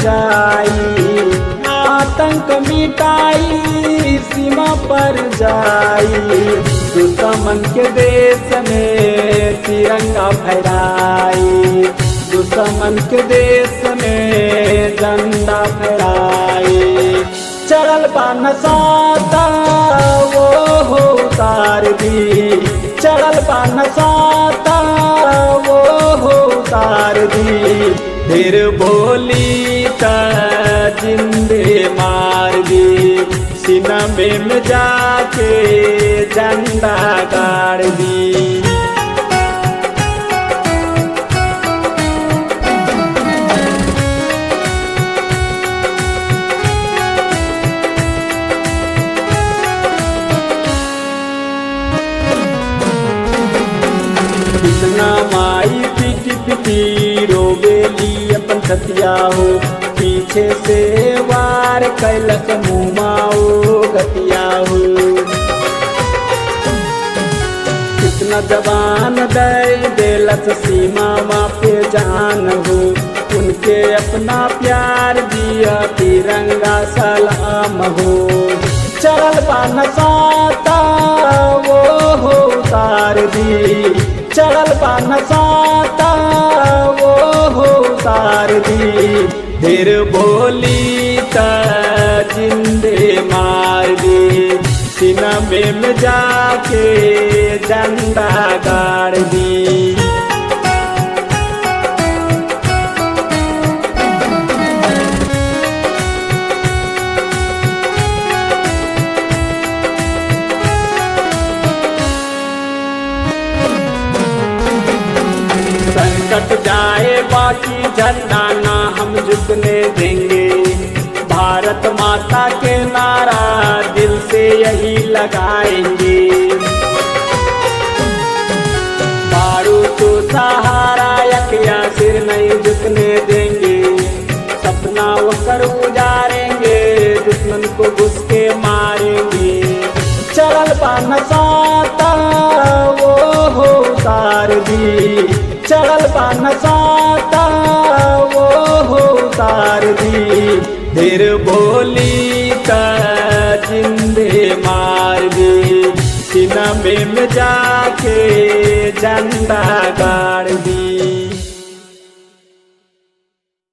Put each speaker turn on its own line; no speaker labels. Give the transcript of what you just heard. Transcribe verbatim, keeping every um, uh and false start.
जाई, आतंक मिटाई सीमा पर जाई। दुश्मन के देश में तिरंगा फहराई, दुश्मन के देश में झंडा फहराई। चढ़ल बा नशाता वो हो उतार दी, चढ़ल बा नशाता वो हो उतार दी। फिर बोली ता जिंदे मार दी, सीना में जाके झंडा गाड़ दी। कितना माई पीटी पीटी रोबेली अपन सतिया हो, पीछे से वार कैलक मुमाओ गतिया हो। कितना जवान दे देलस सीमा पे जान हो, उनके अपना प्यार दिया तिरंगा सलाम हो। चढ़ल बा नशाता वो हो उतार दी, चढ़ल बा नशाता वो हो उतार दी। फिर बोली ता जिंदे मार दी, सीना में जाके झंडा गाड़ दी। संकट जाए बाकी झंडा ना हम झुकने देंगे, भारत माता के नारा दिल से यही लगाएंगे। बारू तो सहारा यकिया सिर नहीं झुकने देंगे, सपना वो कर उजारेंगे, दुश्मन को घुस के मारेंगे। चढ़ल बा नशाता वो हो उतार दी, चढ़ल बा नशाता वो हो उतार दी। फिर बोली ता जिंदे मार दी, सीना में जाके झंडा गाड़